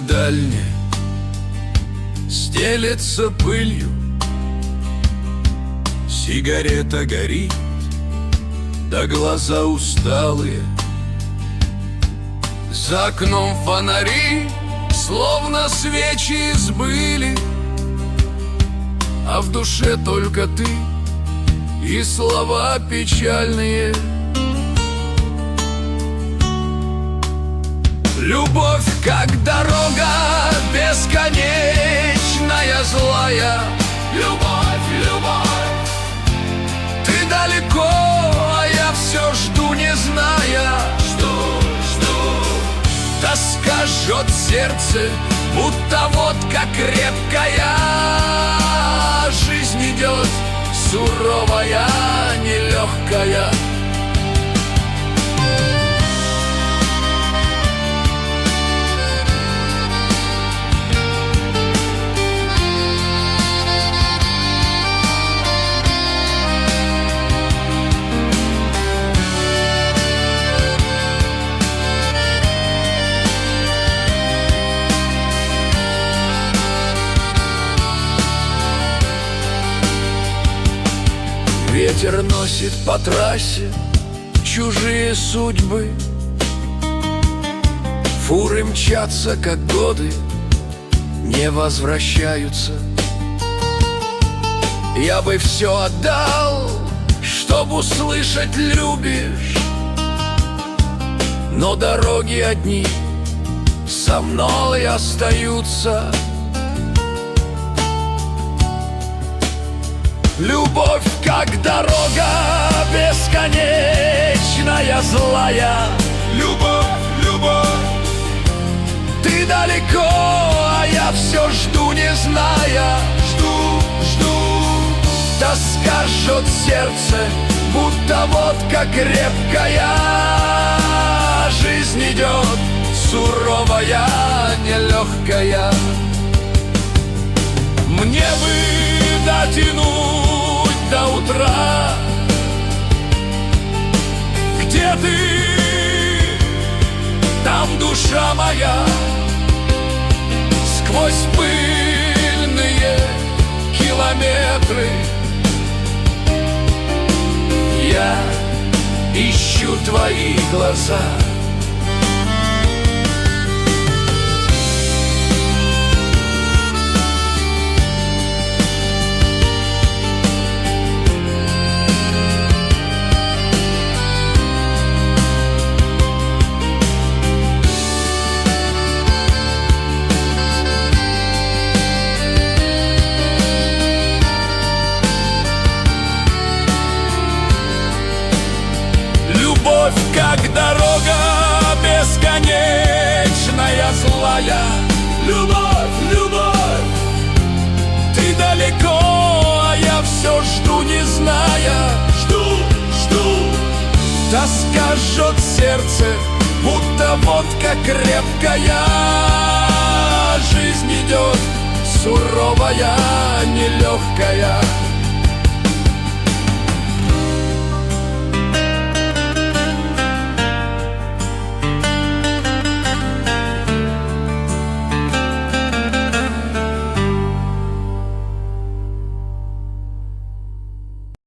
Дорога дальняя стелется пылью, сигарета горит, да глаза усталые. За окном фонари, словно свечи сбыли, а в душе только ты и слова печальные. Любовь, как дорога бесконечная, злая. Любовь, любовь, ты далеко, а я все жду, не зная. Жду. Тоска жжет сердце, будто водка крепкая. Жизнь идет суровая, нелегкая. Ветер носит по трассе чужие судьбы. Фуры мчатся, как годы, не возвращаются. Я бы все отдал, чтоб услышать «любишь», но дороги одни со мной остаются. Любовь, как дорога бесконечная, злая. Любовь, любовь, ты далеко, а я все жду, не зная. Жду. Тоска жжет сердце, будто водка крепкая. Жизнь идет суровая, нелегкая. Мне бы дотянуть до утра. Где ты? Там душа моя. Сквозь пыльные километры я ищу твои глаза. Любовь, как дорога бесконечная, злая. Любовь, любовь, ты далеко, а я все жду, не зная. Жду. Тоска жжет сердце, будто водка крепкая. Жизнь идет суровая, нелегкая.